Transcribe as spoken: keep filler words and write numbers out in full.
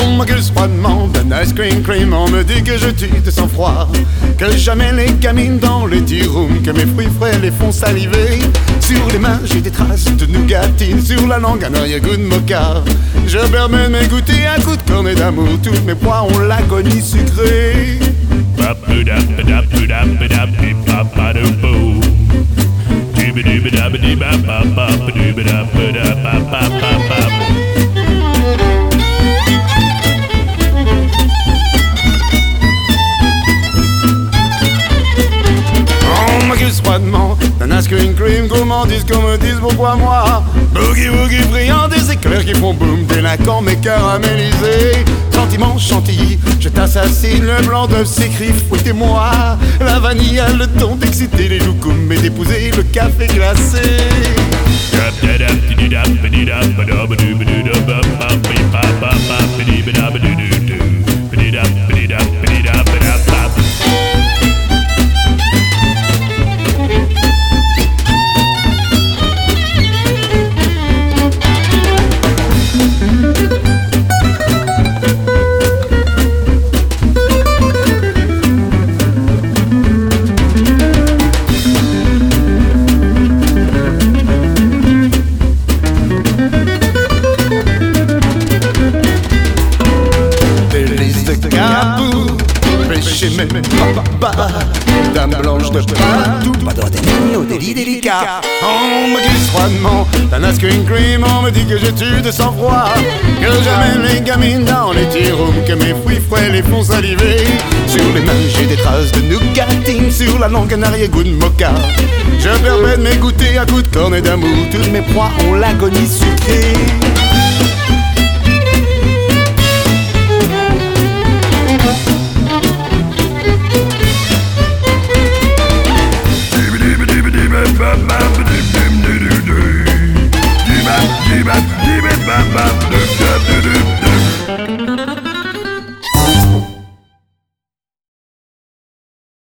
On m'accuse froidement d'un ice cream cream. On me dit que je tue de sang-froid, que jamais les gamines dans les tea rooms, que mes fruits frais les font saliver. Sur les mains j'ai des traces de nougatine, sur la langue un arrière-goût de mocha. Je permets de m'égoutter un coup de cornet d'amour, tous mes poids ont l'agonie sucrée. On m'accuse froidement d'un ice cream cream, gourmandise qu'on me dise pourquoi moi. Boogie woogie brillant, des éclairs qui font boum, délinquant mais caramélisés. Sentiments chantilly, je t'assassine, le blanc d'œuf s'écrit, fouettez-moi. La vanille a le ton d'exciter les loukoums et d'épouser le café glacé. Péché mais pas dame blanche de partout, pas dans des lignes au délit délicat. On me glisse froidement d'un ice cream cream. On me dit que je tue de sang-froid, que j'amène les gamines dans les tea rooms, que mes fruits frais les font saliver. Sur les mains j'ai des traces de nougatine, sur la langue un arrière-goût de mocha. Je permets de m'égoutter à coups de cornet d'amour, tous mes proies ont l'agonie sucrée. Bap, bap, bap, bap, bap, bap, bap, bap,